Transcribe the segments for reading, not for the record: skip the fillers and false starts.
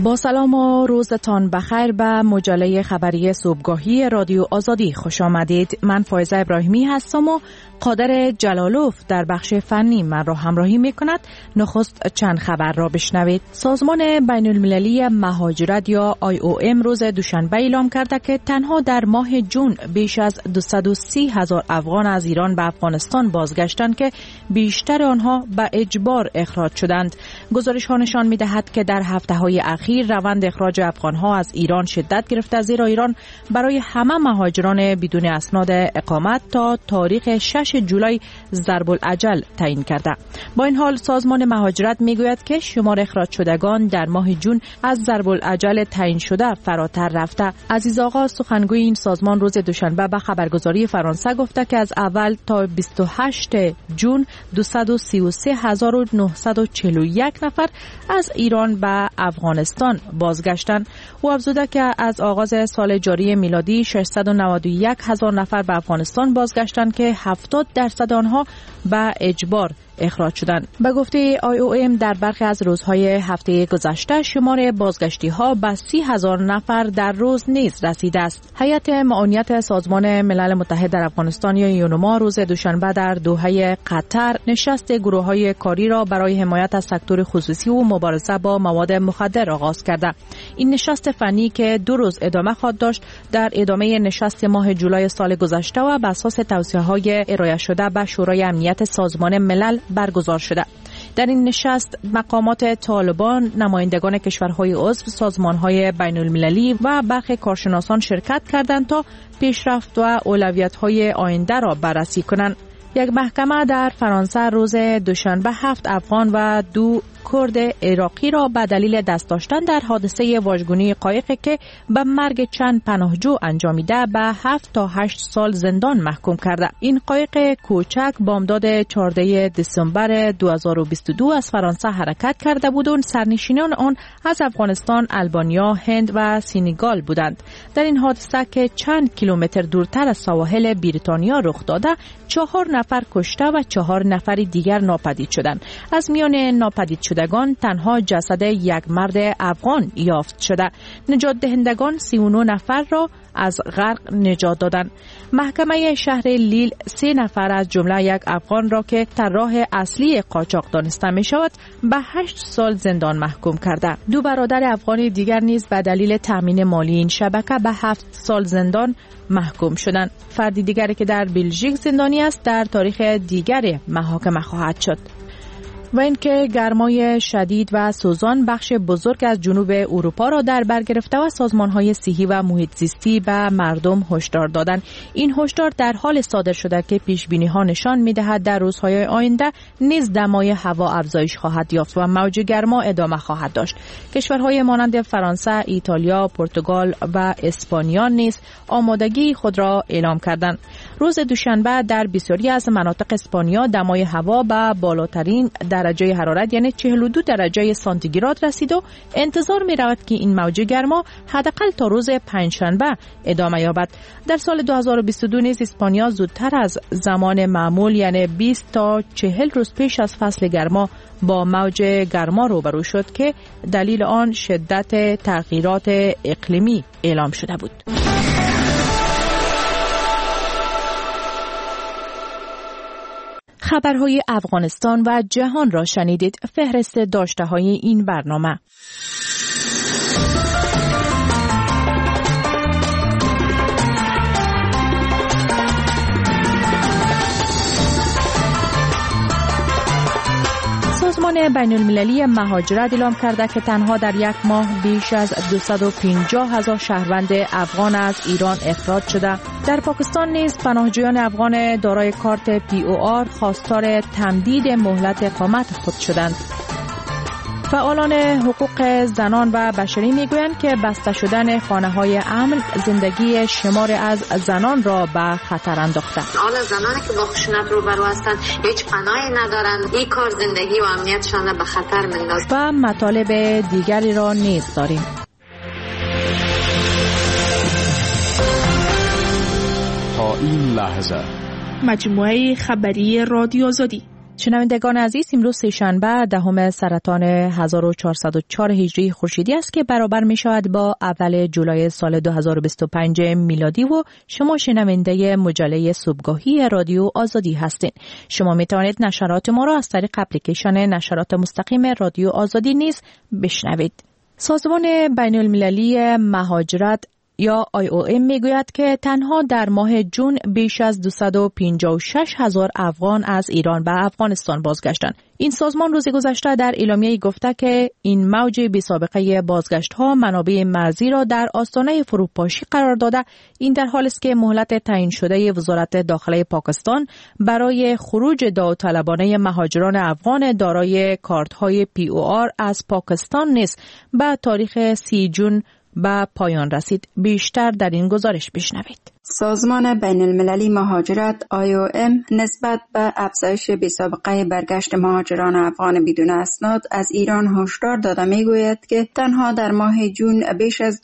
با سلام و روزتان بخیر به مجله خبری صبحگاهی رادیو آزادی خوش آمدید. من فایزه ابراهیمی هستم و قادر جلالوف در بخش فنی من را همراهی می کند. نخست چند خبر را بشنوید. سازمان بین المللی مهاجرت یا IOM روز دوشنبه اعلام کرده که تنها در ماه جون بیش از 230,000 افغان از ایران به افغانستان بازگشتند که بیشتر آنها به اجبار اخراج شدند. گزارش ها نشان می دهد که در هفته های اخیر روند اخراج افغان ها از ایران شدت گرفته، زیرا ایران برای همه مهاجران بدون اسناد اقامت تا تاریخ 6 جولای ضرب الاجل تعیین کرده. با این حال سازمان مهاجرت میگوید که شمار اخراج شدگان در ماه جون از ضرب الاجل تعیین شده فراتر رفته. عزیز آقا سخنگوی این سازمان روز دوشنبه به خبرگزاری فرانسه گفته که از اول تا 28 جون 233,941 نفر از ایران به افغانستان بازگشتند. او افزوده که از آغاز سال جاری میلادی 691,000 نفر به افغانستان بازگشتند که 70% آنها به اجبار اخراج شدند. به گفته IOM در برخی از روزهای هفته گذشته شمار بازگشتی ها به 30,000 نفر در روز نیز رسیده است. هیئت معاونیت سازمان ملل متحد در افغانستان یا یونما روز دوشنبه در دوحه قطر نشست گروه های کاری را برای حمایت از سکتور خصوصی و مبارزه با مواد مخدر آغاز کرده. این نشست فنی که 2 روز ادامه خواهد داشت در ادامه نشست ماه جولای سال گذشته و بر اساس توصیه‌های ارائه شده به شورای امنیت سازمان ملل برگزار شده. در این نشست مقامات طالبان، نمایندگان کشورهای عضو، سازمانهای بین المللی و برخی کارشناسان شرکت کردند تا پیشرفت و اولویت‌های آینده را بررسی کنند. یک محکمه در فرانسه روز دوشنبه 7 افغان و 2 کرد عراقی را به دلیل دست داشتن در حادثه واژگونی قایقی که به مرگ چند پناهجو انجامیده به 7 تا 8 سال زندان محکوم کرده. این قایق کوچک بامداد 14 دسامبر 2022 از فرانسه حرکت کرده بود و سرنشینان آن از افغانستان، آلبانیا، هند و سنگال بودند. در این حادثه که چند کیلومتر دورتر از سواحل بریتانیا رخ داده، 4 نفر کشته و 4 نفر دیگر ناپدید شدند. از میان ناپدید شدگان تنها جسد یک مرد افغان یافت شده. نجات دهندگان 39 نفر را از غرق نجات دادند. محکمه شهر لیل 3 نفر از جمله یک افغان را که طراح اصلی قاچاق دانسته می شود به 8 سال زندان محکوم کرده. 2 برادر افغان دیگر نیز به دلیل تامین مالی این شبکه به 7 سال زندان محکوم شدند. فردی دیگری که در بلژیک زندانی است در تاریخ دیگری محاکمه خواهد شد. و اینکه گرمای شدید و سوزان بخش بزرگ از جنوب اروپا را در بر گرفته و سازمان‌های صحی و محیط زیستی به مردم هشدار دادند. این هشدار در حال صادر شده که پیش‌بینی‌ها نشان می‌دهد در روزهای آینده نیز دمای هوا افزایش خواهد یافت و موج گرما ادامه خواهد داشت. کشورهای مانند فرانسه، ایتالیا، پرتغال و اسپانیا نیز آمادگی خود را اعلام کردند. روز دوشنبه در بسیاری از مناطق اسپانیا دمای هوا به بالاترین درجه حرارت یعنی 42 درجه سانتیگراد رسید و انتظار می رود که این موج گرما حداقل تا روز پنجشنبه ادامه یابد. در سال 2022 نیز اسپانیا زودتر از زمان معمول یعنی 20 تا 40 روز پیش از فصل گرما با موج گرما روبرو شد که دلیل آن شدت تغییرات اقلیمی اعلام شده بود. خبرهای افغانستان و جهان را شنیدید. فهرست داشته‌های این برنامه. سازمان بین المللی مهاجرت اعلام کرده که تنها در یک ماه بیش از 250,000 شهروند افغان از ایران اخراج شده. در پاکستان نیز پناهجویان افغان دارای کارت POR خواستار تمدید مهلت اقامت خود شدند. فعالان حقوق زنان و بشری میگویند که بسته شدن خانه‌های امن زندگی شمار از زنان را به خطر انداخته. حالا زنانی که با خشونت روبرو هستند هیچ پناهی ندارند، این کار زندگی و امنیتشان را به خطر میندازد. و مطالب دیگری را نیز داریم. تا این لحظه مجموعه خبری رادیو آزادی شنوندگان عزیز، امروز سه‌شنبه 10 سرطان 1404 هجری خورشیدی است که برابر می شود با اول جولای سال 2025 میلادی و شما شنونده مجله صبحگاهی رادیو آزادی هستید. شما می توانید نشرات ما را از طریق اپلیکیشن نشرات مستقیم رادیو آزادی نیز بشنوید. سازمان بین المللی مهاجرت یا IOM میگوید که تنها در ماه جون بیش از 256,000 افغان از ایران به افغانستان بازگشتند. این سازمان روز گذشته در اعلامیه‌ای گفته که این موج بی‌سابقه بازگشت‌ها منابع مرزی را در آستانه فروپاشی قرار داده. این در حالی است که مهلت تعیین شده وزارت داخله پاکستان برای خروج داوطلبانه مهاجران افغان دارای کارت‌های POR از پاکستان نیز به تاریخ 30 جون به پایان رسید. بیشتر در این گزارش بشنوید. سازمان بین المللی مهاجرت IOM نسبت به افزایش بی‌سابقه برگشت مهاجران افغان بدون اسناد از ایران هشدار داده میگوید که تنها در ماه جون بیش از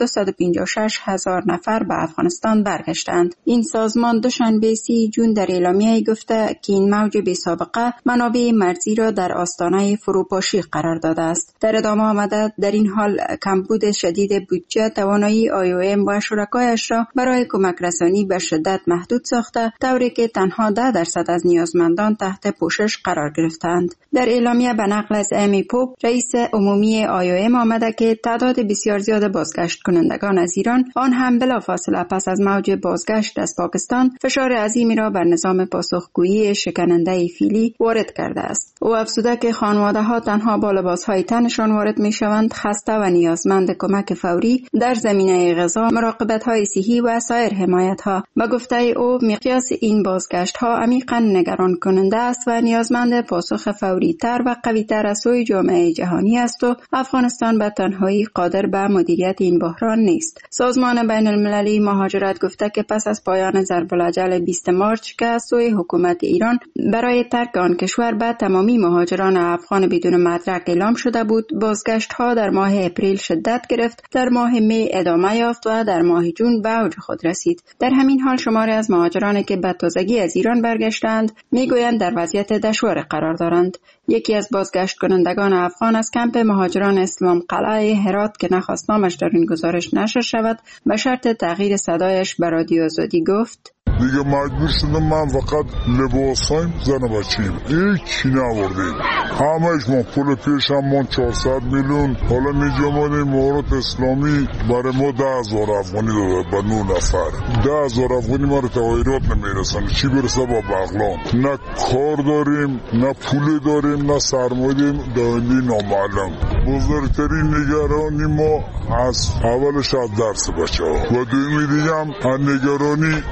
256,000 نفر به افغانستان برگشتند. این سازمان دوشنبه 30 جون در اعلامیه‌ای گفته که این موج بی‌سابقه منابع مرزی را در آستانه فروپاشی قرار داده است. در ادامه آمده در این حال کمبود شدید بودجه توانایی IOM و شرکایش را برای کمک رسانی به شدت محدود ساخته، طوری که تنها 10% از نیازمندان تحت پوشش قرار گرفتند. در اعلامیه به نقل از امی پوپ رئیس عمومی IOM آمده که تعداد بسیار زیاد بازگشت کنندگان از ایران، آن هم بلافاصله پس از موج بازگشت از پاکستان، فشار عظیمی را بر نظام پاسخگویی شکننده فیلی وارد کرده است. او افزوده که خانواده ها تنها با لباس های تنشان وارد می شوند، خسته و نیازمند کمک فوری در زمینه غذا، مراقبت های صحی و سایر حمایت ها. با گفته او مقیاس این بازگشت ها عمیقاً نگران کننده است و نیازمند پاسخ فوری تر و قوی تر از سوی جامعه جهانی است و افغانستان به تنهایی قادر به مدیریت این بحران نیست. سازمان بین المللی مهاجرت گفته که پس از پایان ضرب الاجل 20 مارچ که از سوی حکومت ایران برای ترک آن کشور به تمامی مهاجران افغان بدون مدرک اعلام شده بود، بازگشت ها در ماه اپریل شدت گرفت، در ماه می ادامه یافت و در ماه جون به اوج خود رسید. در همین حال شماری از مهاجرانی که به تازگی از ایران برگشتند میگویند در وضعیت دشوار قرار دارند. یکی از بازگشت کنندگان افغان از کمپ مهاجران اسلام قلعه هرات که نخواست نامش در این گزارش نشر شود به شرط تغییر صدایش به رادیو آزادی گفت: دیگه مجبور شدم من فقط لباسایم زن و بچه‌ایم هیچی نوردیم، همه‌اش ما پول پیشم ما 400 میلیون. حالا میجا مادیم مهارت اسلامی برای ما 10,000 افغانی داده به 9 نفر. 10,000 افغانی ما رو تغییرات نمیرسن، چی برسه با بغلان. نه کار داریم، نه پول داریم، نه سرمایه داریم، دائمی نامعلم. بزرگترین نگرانی ما از اولش از درس بچه ها و دومی دیگه هم نگرانی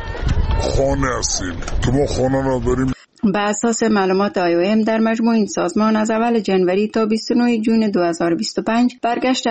خانه هستیم که ما خانه را داریم. به اساس معلومات IOM در مجموع این سازمان از اول جنوری تا 29 جون 2025 برگشت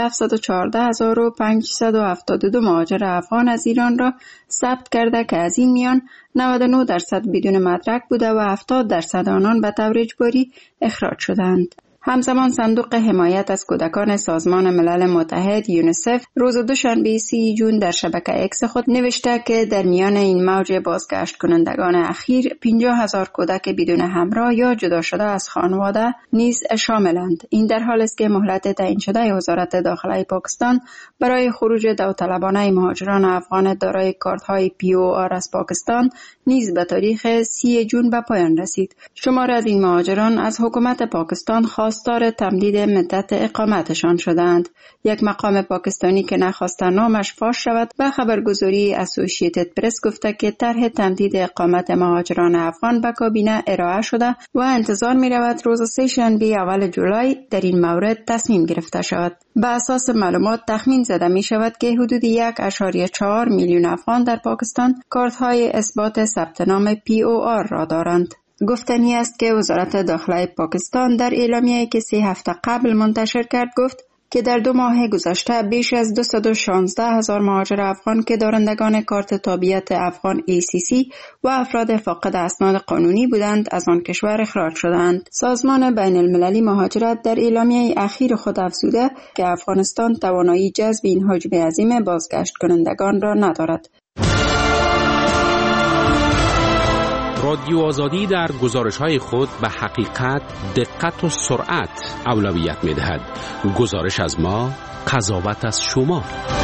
714,572 مهاجر افغان از ایران را ثبت کرده که از این میان 99% بدون مدرک بوده و 70% آنان به طور اجباری اخراج شدند. همزمان صندوق حمایت از کودکان سازمان ملل متحد یونیسف روز دوشنبه 30 جون در شبکه اکس خود نوشته که در میان این موج بازگشت کنندگان اخیر 50,000 کودک بدون همراه یا جدا شده از خانواده نیز شاملند. این در حالی است که مهلت تعیین شده وزارت داخله پاکستان برای خروج داوطلبانه مهاجران افغان دارای کارت‌های POR از پاکستان نیز به تاریخ 30 جون به پایان رسید. شمار از این مهاجران از حکومت پاکستان خواستار تمدید مدت اقامتشان شدند. یک مقام پاکستانی که نخواست نامش فاش شود به خبرگزاری اسوسییتد پرس گفته که طرح تمدید اقامت مهاجران افغان به کابینه ارائه شده و انتظار می رود روز سه‌شنبه اول جولای در این مورد تصمیم گرفته شود. به اساس معلومات تخمین زده می شود که حدود 1.4 میلیون افغان در پاکستان کارت‌های اثبات ثبت نام POR را دارند. گفتنی است که وزارت داخله پاکستان در اعلامیه‌ای که 3 هفته قبل منتشر کرد گفت که در 2 ماه گذشته بیش از 216,000 مهاجر افغان که دارندگان کارت تابعیت افغان ACC و افراد فاقد اسناد قانونی بودند از آن کشور اخراج شدند. سازمان بین المللی مهاجرت در اعلامیه اخیر خود افزوده که افغانستان توانایی جذب این حجم عظیم بازگشت کنندگان را ندارد. رادیو آزادی در گزارش‌های خود به حقیقت، دقت و سرعت اولویت می‌دهد. گزارش از ما، قضاوت از شما.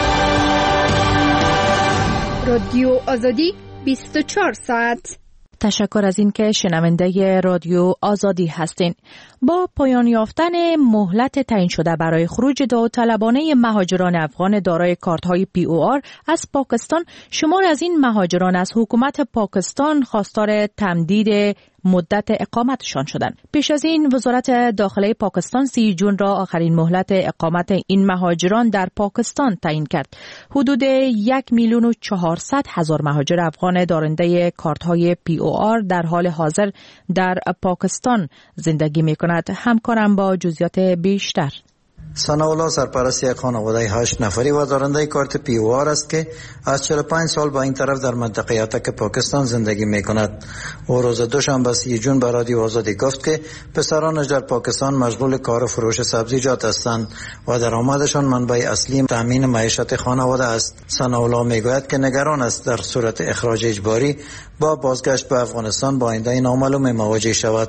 رادیو آزادی 24 ساعت. تشکر از این که شنونده رادیو آزادی هستین. با پایان یافتن مهلت تعیین شده برای خروج داوطلبانه مهاجران افغان دارای کارت‌های POR از پاکستان، شمار از این مهاجران از حکومت پاکستان خواستار تمدید مدت اقامتشان شدند. پیش از این وزارت داخله پاکستان 30 جون را آخرین مهلت اقامت این مهاجران در پاکستان تعیین کرد. حدود 1,400,000 مهاجر افغان دارنده کارت‌های POR در حال حاضر در پاکستان زندگی می‌کنند. همکارم با جزئیات بیشتر. ثناءالله سرپرست یک خانواده 8 نفری و دارنده کارت POR است که از 45 سال با این طرف در منطقه اتک پاکستان زندگی می کند. او روز دوشنبه 30 جون به رادیو آزادی گفت که پسرانش در پاکستان مشغول کار و فروش سبزیجات هستند و درآمدشان منبع اصلی تامین معیشت خانواده است. ثناءالله می گوید که نگران است در صورت اخراج اجباری با بازگشت به افغانستان با آینده نامعلوم مواجه شود.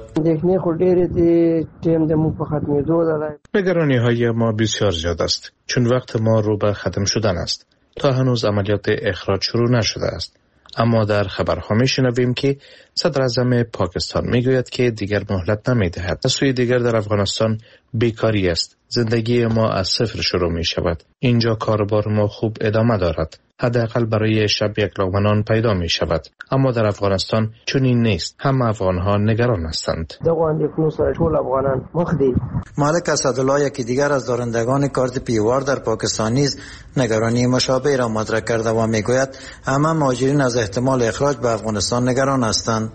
نگرانی‌های ما بسیار زیاد است، چون وقت ما رو به ختم شدن است. تا هنوز عملیات اخراج شروع نشده است. اما در خبرها میشنویم که صدر اعظم پاکستان میگوید که دیگر مهلت نمیدهد. از سوی دیگر در افغانستان بیکاری است. زندگی ما از صفر شروع می شود. اینجا کاربار ما خوب ادامه دارد. حداقل برای شب یک لقمه نان پیدا می شود. اما در افغانستان چنین نیست. همه افغانها نگران هستند. مالک اسدالله یکی دیگر از دارندگان کارت POR در پاکستان نیز نگرانی مشابه را مطرح کرده و میگوید همه مهاجرین از احتمال اخراج به افغانستان نگران هستند.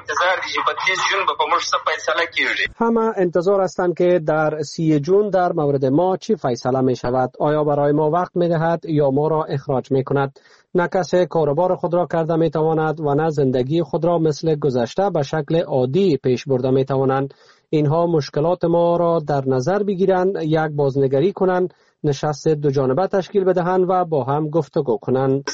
همه انتظار هستند که در 30 جون در مورد ما چی فیصله می شود. آیا برای ما وقت می دهد یا ما را اخراج می کند؟ نه کسی کاروبار خود را کرده می تواند و نه زندگی خود را مثل گذشته به شکل عادی پیش برده می توانند. اینها مشکلات ما را در نظر بگیرند، یک بازنگری کنند، نشست دو جانبه تشکیل بدهند و با هم گفتگو کنند.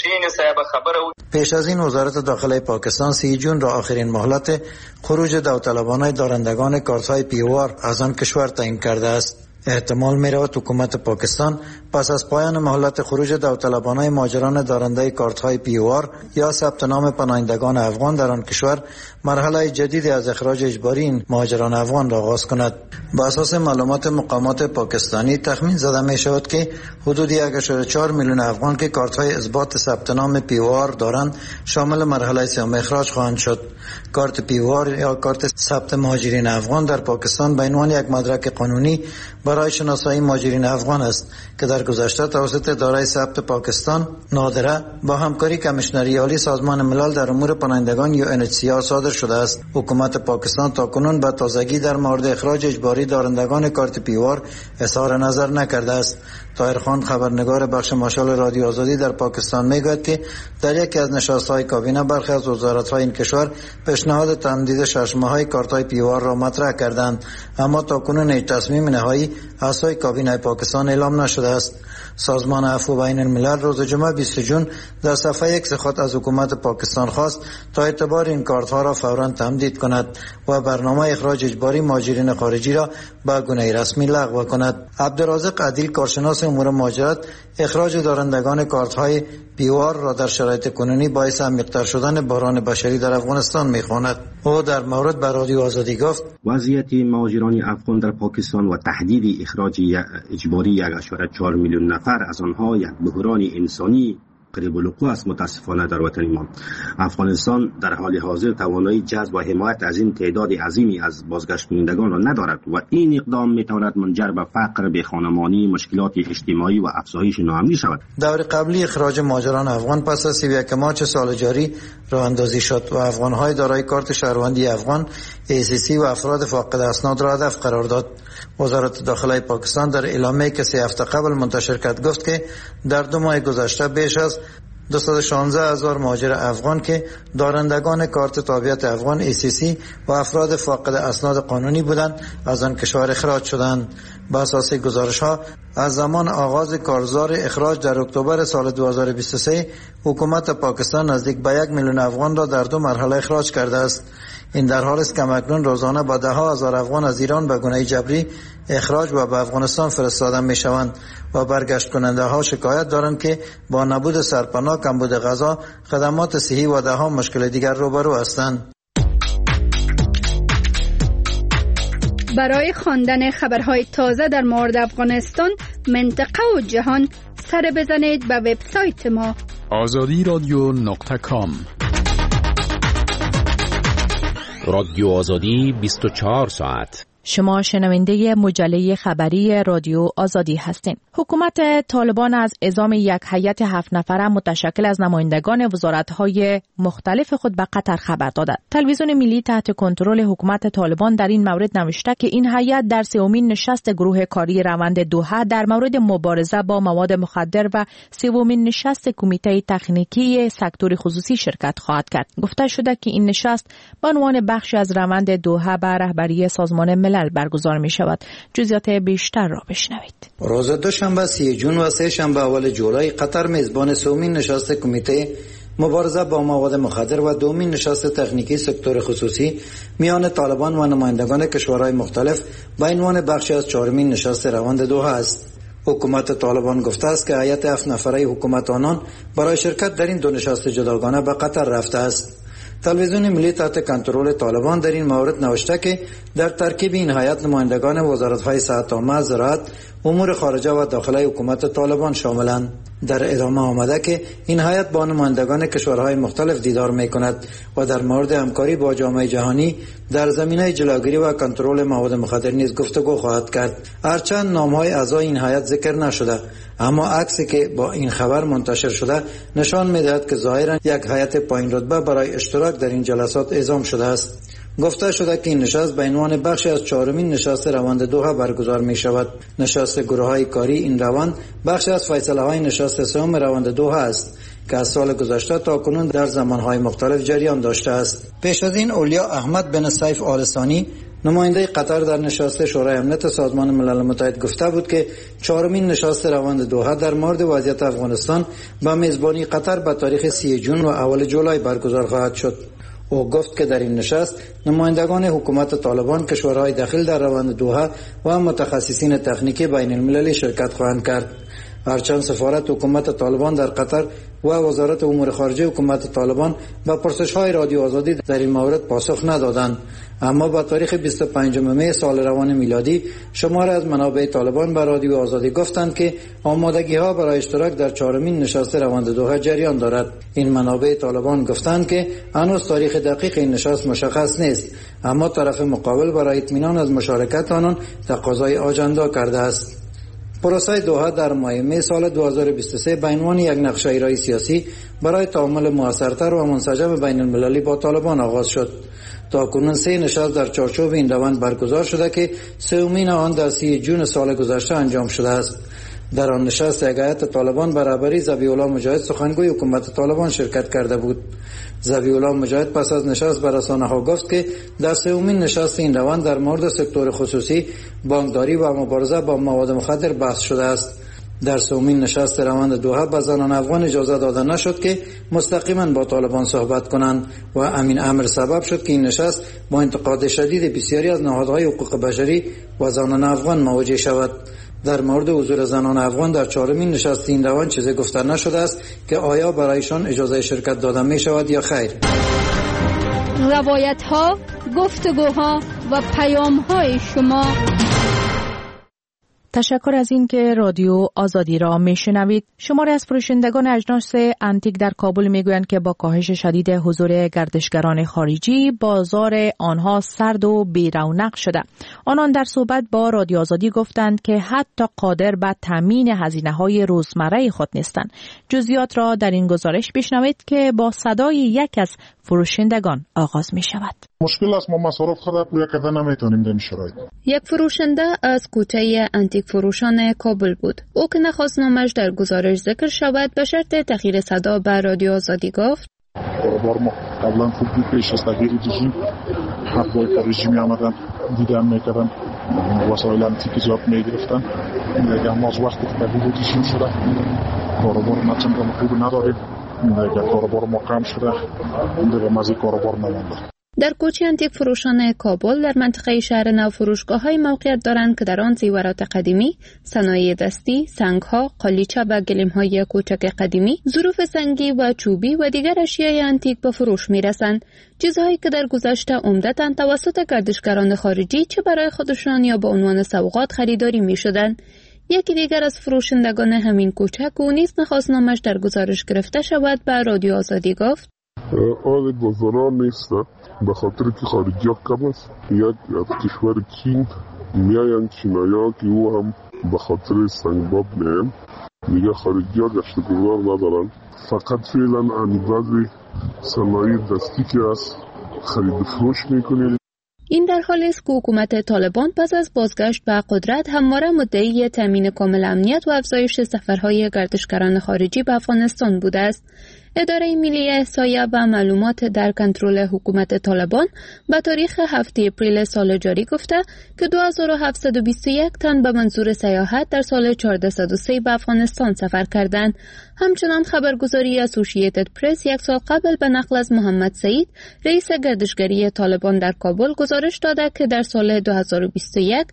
پیش از این وزارت داخله پاکستان 30 جون را آخرین مهلت خروج داوطلبانه دارندگان کارت‌های POR از آن کشور تعیین کرده است. احتمال می‌رود حکومت پاکستان پس از پایان مهلت خروج داوطلبانه مهاجران دارنده کارت‌های POR یا ثبت نام پناهندگان افغان در آن کشور مرحله جدیدی از اخراج اجباری این مهاجران افغان را آغاز کند. بر اساس معلومات مقامات پاکستانی تخمین زده می‌شود که حدود 1.4 میلیون افغان که کارت‌های اثبات ثبت نام POR دارند شامل مرحله سوم اخراج خواهند شد. کارت POR یا کارت ثبت مهاجرین افغان در پاکستان به عنوان یک مدرک قانونی برای شناسایی مهاجرین افغان است که در گذشته توسط اداره ثبت پاکستان نادره با همکاری کمیشنری عالی سازمان ملل در امور پناهندگان UNHCR صادر شده است. حکومت پاکستان تاکنون به تازگی در مورد اخراج اجباری دارندگان کارت POR اظهار نظر نکرده است. طاهر خان خبرنگار بخش ماشال رادیو آزادی در پاکستان میگوید که در یکی از نشست‌های کابینه برخی از وزارت‌های این کشور پیشنهاد تمدید 6 ماهه کارت‌های POR را مطرح کردند، اما تاکنون هیچ تصمیم نهایی از سوی کابینه پاکستان اعلام نشده است. سازمان عفو بین الملل روز جمعه 20 جون در صفحه ایکس خود از حکومت پاکستان خواست تا اعتبار این کارت‌ها را فوراً تمدید کند و برنامه اخراج اجباری مهاجرین خارجی را به گونه رسمی لغو کند. عبدالرازق عدیل کارشناس امور مهاجرت اخراج دارندگان کارت‌های POR را در شرایط کنونی باعث عمیق‌تر شدن بحران بشری در افغانستان می‌خواند. او در مورد به رادیو آزادی گفت وضعیت مهاجران افغان در پاکستان و تهدید اخراج اجباری 1.4 میلیون نفر از آنها یک بحران انسانی قریب الوقوع است. متاسفانه در وطن ما افغانستان در حال حاضر توانایی جذب و حمایت از این تعداد عظیمی از بازگشت کنندگان را ندارد و این اقدام میتواند منجر به فقر، بیخانمانی، مشکلات اجتماعی و افزایش ناامنی شود. دور قبلی اخراج مهاجران افغان پس از 31 مارس سال جاری راه اندازی شد و افغان‌های دارای کارت شهروندی افغان ACC و افراد فاقد اسناد را هدف قرار داد. وزارت داخله پاکستان در اعلامیه‌ای که 3 هفته قبل منتشر کرد گفت که در 2 ماه گذشته بیش از 216,000 مهاجر افغان که دارندگان کارت تابعیت افغان ECC و افراد فاقد اسناد قانونی بودند از آن کشور اخراج شدند. بر اساس گزارش‌ها از زمان آغاز کارزار اخراج در اکتبر سال 2023 حکومت پاکستان نزدیک به 1 میلیون افغان را در 2 مرحله اخراج کرده است. این در حالی است که اکنون روزانه با 10,000 افغان از ایران به گونه جبری اخراج و به افغانستان فرستاده می‌شوند و برگشت کننده ها شکایت دارند که با نبود سرپناه، کمبود غذا، خدمات صحی و ده‌ها مشکل دیگر روبرو هستند. برای خواندن خبرهای تازه در مورد افغانستان، منطقه و جهان سر بزنید به وبسایت ما azadiradio.com. رادیو آزادی 24 ساعت. شما شنونده مجله خبری رادیو آزادی هستین. حکومت طالبان از اعزام یک هیئت 7 نفره متشکل از نمایندگان وزارت‌های مختلف خود به قطر خبر داده. تلویزیون ملی تحت کنترل حکومت طالبان در این مورد نوشته که این هیئت در 3مین نشست گروه کاری روند دوحه در مورد مبارزه با مواد مخدر و 3مین نشست کمیته تکنیکی سکتور خصوصی شرکت خواهد کرد. گفته شده که این نشست به عنوان بخشی از روند دوحه به رهبری سازمان ملل برگزار می شود. جزئیات بیشتر را بشنوید. روز دوشنبه 30 جون و سه شنبه اول جولای قطر میزبان 3مین نشست کمیته مبارزه با مواد مخدر و 2مین نشست تکنیکی سکتور خصوصی میان طالبان و نمایندگان کشورهای مختلف به عنوان بخشی از 4مین نشست روند دوحه است. حکومت طالبان گفته است که هیئت 7 نفره حکومت آنان برای شرکت در این دو نشست جداگانه به قطر رفته است. تلویزیون ملی تحت کنترل طالبان در این مورد نوشته که در ترکیب این هیئت نمایندگان وزارت‌های صحت عامه، زراعت، امور خارجه و داخله حکومت طالبان شاملند. در ادامه آمده که این هیئت با نمایندگان کشورهای مختلف دیدار می‌کند و در مورد همکاری با جامعه جهانی در زمینه جلوگیری و کنترل مواد مخدر نیز گفتگو خواهد کرد. هرچند نام‌های اعضای این هیئت ذکر نشده، اما عکسی که با این خبر منتشر شده نشان می‌دهد که ظاهراً یک هیئت پایین رتبه برای اشتراک در این جلسات اعزام شده است. گفته شده که این نشست به عنوان بخشی از 4مین نشست روند دوحه برگزار می شود. نشست گروه‌های کاری این روند بخشی از فیصله‌های نشست 3م روند دوحه است که از سال گذشته تا کنون در زمانهای مختلف جریان داشته است. پیش از این اولیا احمد بن سیف آل ثانی نماینده قطر در نشست شورای امنیت سازمان ملل متحد گفته بود که 4مین نشست روند دوحه در مورد وضعیت افغانستان با میزبانی قطر به تاریخ 30 جون و اول جولای برگزار خواهد شد. او گفت که در این نشست نمایندگان حکومت طالبان، کشورهای داخل در روند دوحه و متخصصین تکنیکی بین المللی شرکت خواهند کرد. هرچند سفارت حکومت طالبان در قطر و وزارت امور خارجه حکومت طالبان به پرسش‌های رادیو آزادی در این مورد پاسخ ندادند، اما با تاریخ 25 می سال روان میلادی شماری از منابع طالبان به رادیو آزادی گفتند که آمادگی‌ها برای اشتراک در 4مین نشست روند دوحه جریان دارد. این منابع طالبان گفتند که هنوز تاریخ دقیق این نشست مشخص نیست، اما طرف مقابل برای اطمینان از مشارکت آنان تقاضای آجندا کرده است. پروسه دوحه در ماه می سال 2023 به عنوان یک نقشه ایرای سیاسی برای تعامل موثرتر و منسجم بین المللی با طالبان آغاز شد. تا کنون 3 نشست در چارچوب این روند برگزار شده که 3مین آن در 30 جون سال گذشته انجام شده است. در آن نشست یک هیئت طالبان برابری ذبیح الله مجاهد سخنگوی حکومت طالبان شرکت کرده بود. ذبیح الله مجاهد پس از نشست به رسانه‌ها گفت که در 3مین نشست این روند در مورد سکتور خصوصی، بانکداری و مبارزه با مواد مخدر بحث شده است. در 3مین نشست روند دوحه به زنان افغان اجازه داده نشد که مستقیما با طالبان صحبت کنند و همین امر سبب شد که این نشست با انتقاد شدید بسیاری از نهادهای حقوق بشری و زنان افغان مواجه شود. در مورد حضور زنان افغان در 4مین نشست این روند چیزی گفته نشده است که آیا برایشان اجازه شرکت داده می شود یا خیر. روایت ها، گفتگوها و پیام های شما. تشکر از این که رادیو آزادی را میشنوید. شماری از فروشندگان اجناس انتیک در کابل میگویند که با کاهش شدید حضور گردشگران خارجی بازار آنها سرد و بی‌رونق شده. آنان در صحبت با رادیو آزادی گفتند که حتی قادر به تامین هزینه‌های روزمره خود نیستند. جزئیات را در این گزارش بشنوید که با صدای یک از فروشندگان آغاز می شود. مشکل است، ما مصارف خود پویا کردن نمیتونیم در این شرایط. یک فروشنده از کوچه انتیک فروشان کابل بود. او که نخواست نامش در گزارش ذکر شود به شرط تغییر صدا به رادیو آزادی گفت: کاروبار ما قبلا خوب بود، پیش از تغییر رژیم حقای رژیمی آمدن دیدن میکردن، وسایل انتیک زیاد میگرفتن. دیگه ما از وقتی که تغییر رژیم شده کاروبار ما چندان خوب نداریم. دیگه کاروبار ما کم شده، دیگه مزه کاروبار نمونده. در کوچه انتیک فروشان کابل در منطقه شهر نو فروشگاه‌های موقعیت دارند که در آن زیورات قدیمی، صنایع دستی، سنگ‌ها، قالیچه و گلیم‌های کوچک قدیمی، ظروف سنگی و چوبی و دیگر اشیای انتیک به فروش می‌رسند. چیزهایی که در گذشته عمدتاً توسط گردشگران خارجی چه برای خودشان یا به عنوان سوغات خریداری می‌شدند. یکی دیگر از فروشندگان همین کوچه که او نیز نخواست نامش در گزارش گرفته شود به رادیو آزادی گفت: آن گذاران نیست، به خاطر که خارجی ها کم است. یک از کشور چین میاین چینایا که او هم به خاطر سنگباب میاین. دیگه خارجی ها گشت گذار ندارن، فقط فعلا بعضی صنایع دستی که است خرید فروش میکنیم. این در حالی است که حکومت طالبان پس از بازگشت به قدرت همواره مدعی تامین کامل امنیت و افزایش سفرهای گردشگران خارجی به افغانستان بوده است. اداره ملی احصایه و معلومات در کنترل حکومت طالبان به تاریخ 7 اپریل سال جاری گفته که 2721 تن به منظور سیاحت در سال 1403 به افغانستان سفر کردند. همچنان خبرگزاری اسوسییتد پرس یک سال قبل به نقل از محمد سعید، رئیس گردشگری طالبان در کابل، گزارش داده که در سال 2021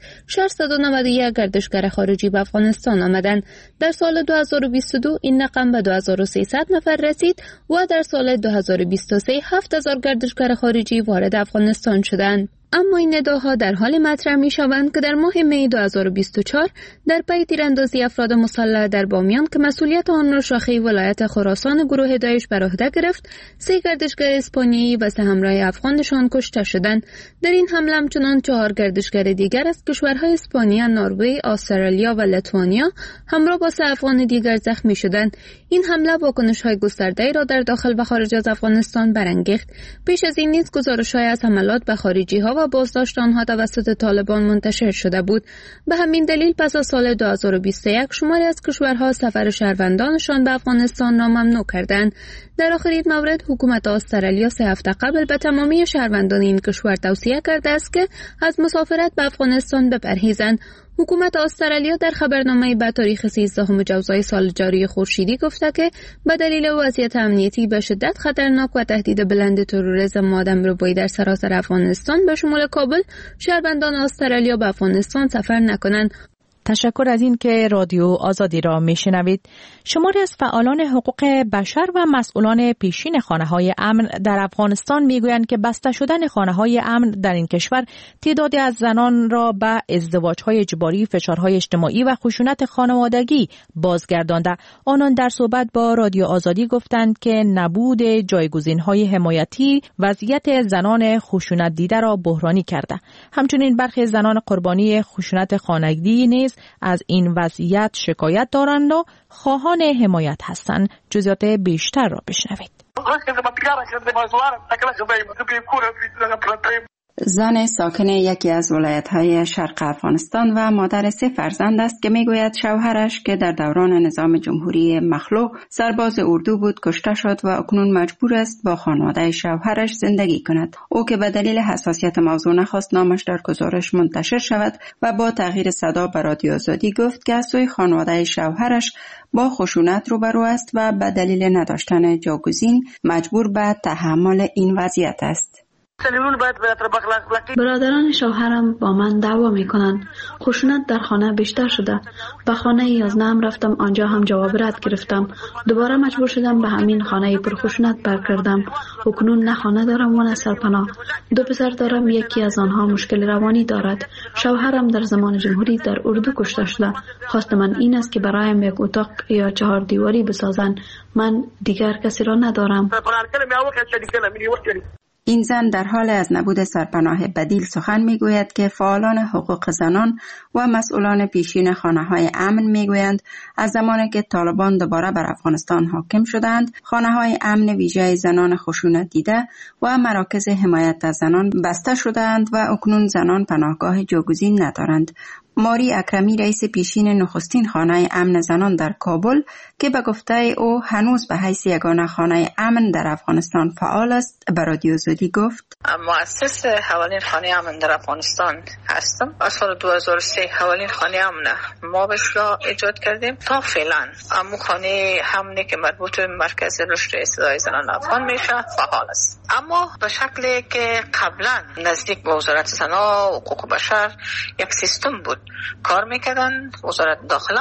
691 گردشگر خارجی به افغانستان آمدند. در سال 2022 این رقم به 2300 نفر رسید و در سال 2023 7000 گردشگر خارجی وارد افغانستان شدند. اما این ادعاها در حال مطرح می شوند که در ماه می 2024 در پی تیراندازی افراد مسلح در بامیان که مسئولیت آن را شاخه ولایت خراسان گروه داعش بر عهده گرفت، 3 گردشگر اسپانیایی و 3 همراه افغانشان کشته شدند. در این حمله همچنان 4 گردشگر دیگر از کشورهای اسپانیا، نروژ، استرالیا و لیتوانیا همراه با 3 افغان دیگر زخمی شدند. این حمله واکنش‌های گسترده‌ای را در داخل و خارج از افغانستان برانگیخت. پیش از این نیز گزارش‌های از حملات به خارجی‌ها و بازداشت آنها توسط طالبان منتشر شده بود. به همین دلیل پس از سال 2021 شماری از کشورها سفر شهروندانشان به افغانستان را ممنوع کردند. در آخرین مورد حکومت استرالیا 3 هفته قبل به تمامی شهروندان این کشور توصیه کرده است که از مسافرت به افغانستان بپرهیزند. حکومت استرالیا در خبرنامه‌ای به تاریخ 13 ژوئیه سال جاری خورشیدی گفته که به دلیل وضعیت امنیتی به شدت خطرناک و تهدید بلند تروریسم و آدمربایی در سراسر افغانستان به شمول کابل، شهروندان استرالیا به افغانستان سفر نکنند. تشکر از این که رادیو آزادی را میشنوید. شماری از فعالان حقوق بشر و مسئولان پیشین خانه‌های امن در افغانستان میگویند که بسته شدن خانه‌های امن در این کشور تعدادی از زنان را به ازدواج‌های اجباری، فشارهای اجتماعی و خشونت خانوادگی بازگردانده. آنان در صحبت با رادیو آزادی گفتند که نبود جایگزین‌های حمایتی وضعیت زنان خشونت دیده را بحرانی کرده. همچنین برخی زنان قربانی خشونت خانگی نیز از این وضعیت شکایت دارند و خواهان حمایت هستند. جزئیات بیشتر را بشنوید. زن ساکن یکی از ولایت‌های شرق افغانستان و مادر 3 فرزند است که میگوید شوهرش که در دوران نظام جمهوری مخلوع سرباز اردو بود کشته شد و اکنون مجبور است با خانواده شوهرش زندگی کند. او که به دلیل حساسیت موضوع نخواست نامش در گزارش منتشر شود و با تغییر صدا به رادیو آزادی گفت که از سوی خانواده شوهرش با خشونت روبرو است و به دلیل نداشتن جایگزین مجبور به تحمل این وضعیت است. برادران شوهرم با من دعوا میکنند. خشونت در خانه بیشتر شده. به خانه یازدهم رفتم، آنجا هم جواب رد گرفتم. دوباره مجبور شدم به همین خانه پر خشونت برگردم. اکنون نه خانه دارم و نه سرپناه. 2 پسر دارم، یکی از آنها مشکل روانی دارد. شوهرم در زمان جمهوری در اردو کشته شده. خواست من این است که برایم یک اتاق یا 4 دیواری بسازند. من دیگر کسی را ندارم. این زن در حال از نبود سرپناه بدیل سخن میگوید که فعالان حقوق زنان و مسئولان پیشین خانه‌های امن میگویند از زمانی که طالبان دوباره بر افغانستان حاکم شدند، خانه‌های امن ویژه زنان خشونت دیده و مراکز حمایت از زنان بسته شدند و اکنون زنان پناهگاه جایگزین ندارند. ماری اکرمی رئیس پیشین نخستین خانه امن زنان در کابل که به گفته او هنوز به حیث یگانه خانه امن در افغانستان فعال است به رادیو زودی گفت: مؤسس اولین خانه امن در افغانستان هستم. از سال 2003 اولین خانه امن ما بهش را ایجاد کردیم تا فعلا اما خانه امنی که مربوط به مرکز رشد استعداد زنان افغان میشه فعال است، اما به شکلی که قبلا نزدیک به وزارت زنان و حقوق بشر یک سیستم بود کار میکردن. وزارت داخله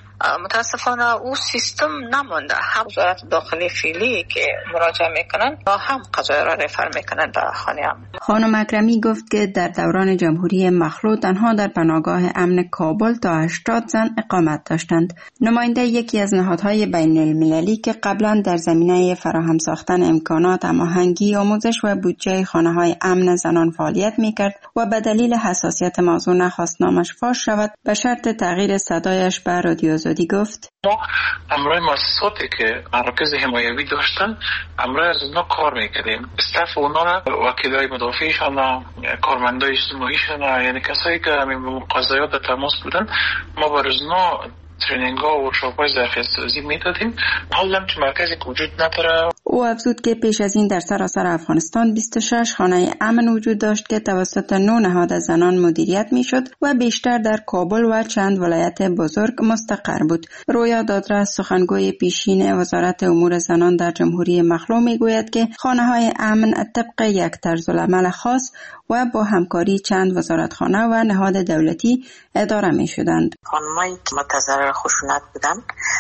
متاسفانه او سیستم نمانده. هم وزارت داخلی فعلی که مراجعه میکنن و هم قضایا را رفر میکنن به خانه امن. خانم اکرمی گفت که در دوران جمهوری مخلوع تنها در پناهگاه امن کابل تا 80 زن اقامت داشتند. نماینده یکی از نهادهای بین المللی که قبلا در زمینه فراهم ساختن امکانات هماهنگی آموزش و بودجه خانه‌های امن زنان فعالیت میکرد و به دلیل حساسیت موضوع نخواست نامش فاش شود، به شرط تغییر صدایش به رادیو زودی گفت: ما امروز مؤسساتی که مراکز حمایوی داشتن امروز از اونا کار میکردیم. استاف اونا را وکیلای مدافعشان، کارمندای اجتماعیشان، یعنی کسایی که همین قضایا در تماس بودن، ما بر اونا ترینینگ ها و ورکشاپ‌های ظرفیت سازی میدادیم. حالا هم که مرکزی وجود نداره. او افزود که پیش از این در سراسر افغانستان 26 خانه امن وجود داشت که توسط 9 نهاد زنان مدیریت میشد و بیشتر در کابل و چند ولایت بزرگ مستقر بود. رویا دادرس سخنگوی پیشین وزارت امور زنان در جمهوری مخلوع میگوید که خانه‌های امن طبق یک طرزالعمل خاص و با همکاری چند وزارتخانه و نهاد دولتی اداره می شدند. خانمایی که متضرر خشونت بودن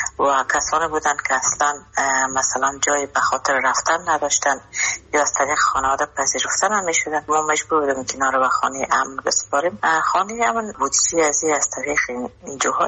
و کسانی بودند که اصلا مثلا جای به خاطر رفتن نداشتن یا از طریق خانواده پذیرفته نمیشدن، ما مجبور بودیم که اینا رو به خانه امن بسپاریم. خانه امن بودجه از طریق این جهات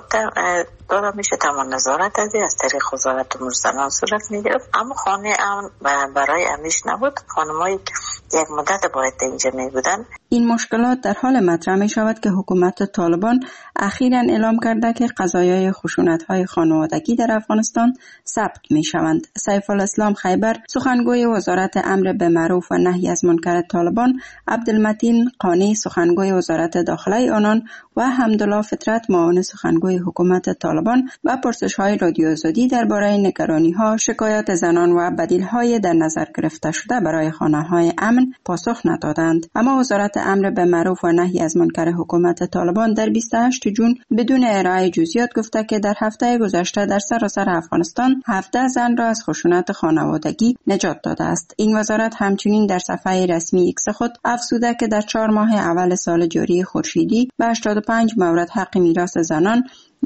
داده میشه، تمام نظارت از طریق وزارت امور زنان صورت میگرفت، اما خانه امن برای امیش نبود. خانمایی که یک مدت باید اینجا می بودن. این مشکلات در حال مطرح می شود که حکومت طالبان اخیراً اعلام کرده که قضایای خشونت‌های خانوادگی در افغانستان ثبت می شوند. سیف الاسلام خیبر سخنگوی وزارت امر به معروف و نهی از منکر طالبان، عبدالمتین قانی سخنگوی وزارت داخله آنان و حمدالله فطرت معاون سخنگوی حکومت طالبان و پرسش‌های رادیو زودی درباره نگرانی‌ها، شکایات زنان و بدیل‌های در نظر گرفته شده برای خانه‌های امن پاسخ ندادند. اما وزارت امر به معروف و نهی از منکر حکومت طالبان در 28 جون بدون ارائه جزئیات گفته که در هفته گذشته در سراسر افغانستان 17 زن را از خشونت خانوادگی نجات داده است. این وزارت همچنین در صفحه رسمی ایکس خود افزوده که در 4 ماه اول سال جاری خورشیدی به 85 مورد حق میراث زنان،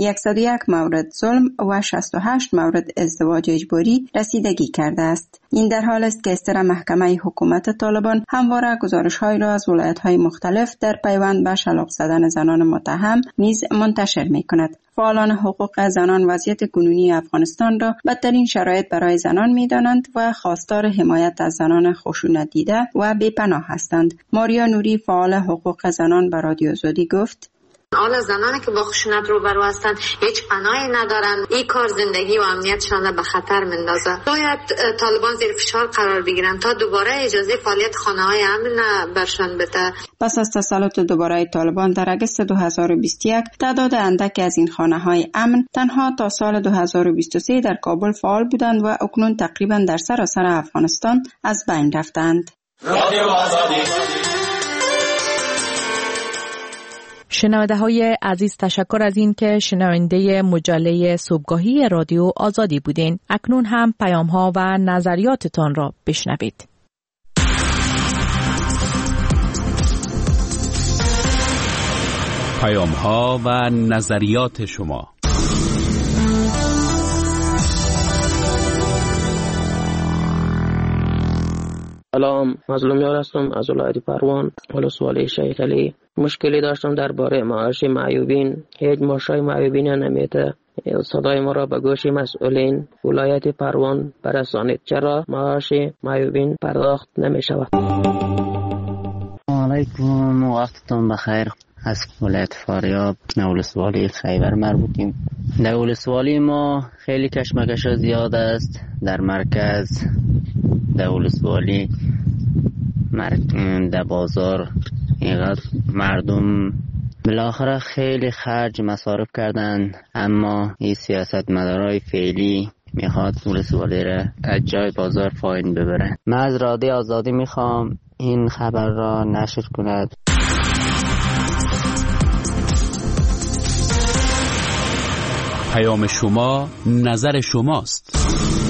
101 مورد ظلم و 68 مورد ازدواج اجباری رسیدگی کرده است. این در حال است که استر محکمه حکومت طالبان همواره گزارش‌هایی را از ولایت‌های مختلف در پیوند به شلاق زدن زنان متهم نیز منتشر می‌کند. فعالان حقوق زنان وضعیت کنونی افغانستان را بدترین شرایط برای زنان می‌دانند و خواستار حمایت از زنان خشونت دیده و بی‌پناه هستند. ماریا نوری فعال حقوق زنان به رادیو زودی گفت: حالا زنانی که با خشونت روبرو هستند هیچ پناهی ندارند. این کار زندگی و امنیتشان به خطر میندازه. باید طالبان زیر فشار قرار بگیرن تا دوباره اجازه فعالیت خانه‌های امن برشان بده. پس از تسلط دوباره طالبان در اگست 2021 تعداد اندکی از این خانه‌های امن تنها تا سال 2023 در کابل فعال بودند و اکنون تقریبا در سراسر افغانستان از بین رفتند. شنونده های عزیز، تشکر از این که شنونده مجله صبحگاهی رادیو آزادی بودین. اکنون هم پیام ها و نظریاتتان را بشنوید. پیام ها و نظریات شما. سلام، مظلومیار هستم از ولایت پروان، ولسوالی شیخ علی. مشکلی داشتم درباره معاش معیوبین. هیچ معاشای معیوبین نمیده. صدای ما را به گوش مسئولین ولایت پروان برسانید، چرا معاش معیوبین پرداخت نمی شود؟ علیکم، وقتتون بخیر. از ولایت فاریاب ولسوالی خیبر مربوطیم. در ولسوالی ما خیلی کشمکش زیاد است. در مرکز در ولسوالی در بازار اینقدر مردم بالاخره خیلی خرج مصارف کردن، اما این سیاست مدارای فعلی میخواد ولسوالی را از جای بازار پایین ببره. من از رادیو آزادی میخوام این خبر را نشر کند. پیام شما نظر شماست.